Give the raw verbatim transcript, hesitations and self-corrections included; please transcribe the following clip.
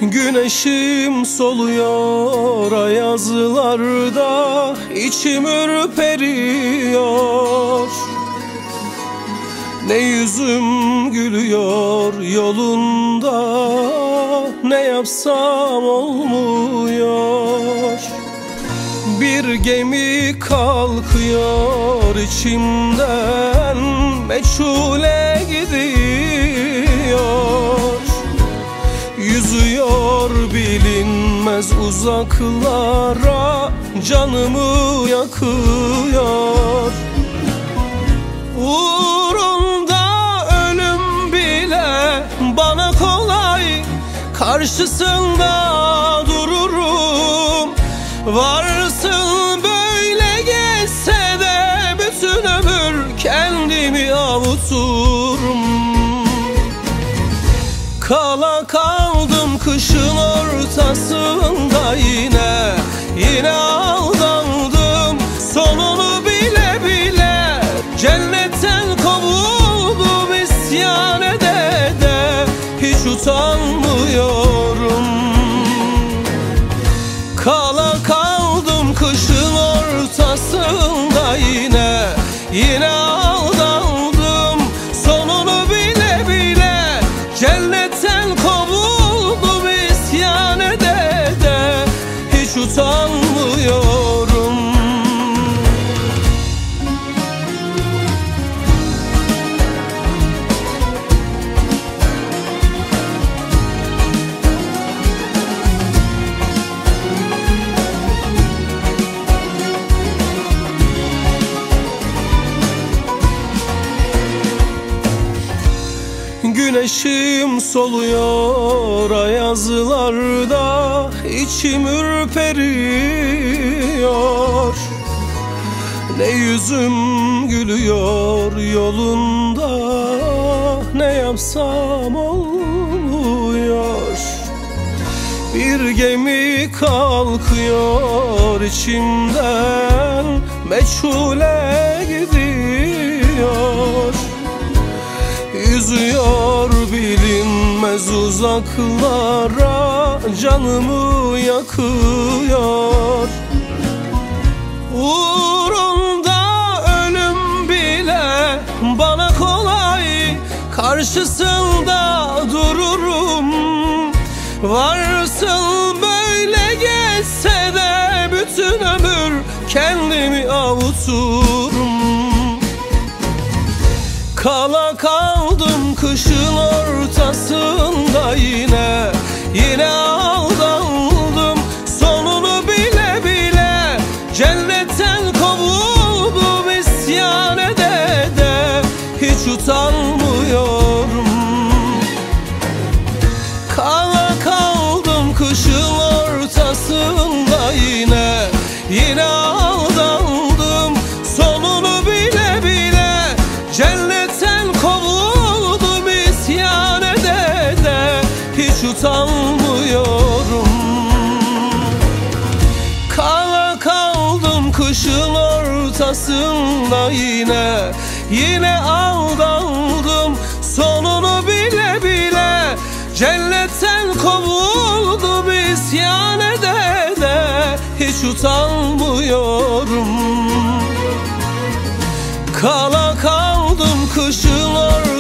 Güneşim soluyor ayazlarda, içim ürperiyor. Ne yüzüm gülüyor yolunda, ne yapsam olmuyor. Bir gemi kalkıyor içimden, meçhule gidiyor. Yüzüyor bilinmez uzaklara, canımı yakıyor. Uğrunda ölüm bile bana kolay, karşısında dururum. Varsın böyle geçse de bütün ömür kendimi avuturum. Kala kaldım kışın ortasında, yine yine aldandım. Sonunu bile bile cennetten kovuldum, isyan ede de hiç utanmıyorum. Kala kaldım kışın ortasında, yine yine aldandım. Sonunu bile bile cennetten kovuldum, isyan ede de hiç utanmıyorum. Güneşim soluyor ayazlarda, içim ürperiyor. Ne yüzüm gülüyor yolunda, ne yapsam olmuyor. Bir gemi kalkıyor içimden, meçhule gidiyor. Yüzüyor bilinmez uzaklara, canımı yakıyor. Uğrunda ölüm bile bana kolay, karşısında dururum. Varsın böyle geçse de bütün ömür kendimi avuturum. Kala kaldım kışın ortasında, yine yine aldandım. Sonunu bile bile cennetten kovuldum, isyan ede de hiç utanmıyorum. Kala kaldım kışın ortasında, yine yine aldandım. Sonunu bile bile cennetten kovuldum, isyan ede de hiç utanmıyorum. Kala kaldım kışın ortasında, yine yine aldandım. Sonunu bile bile cennetten kovuldum, isyan ede de hiç utanmıyorum. Kala kaldım kışın ortasında,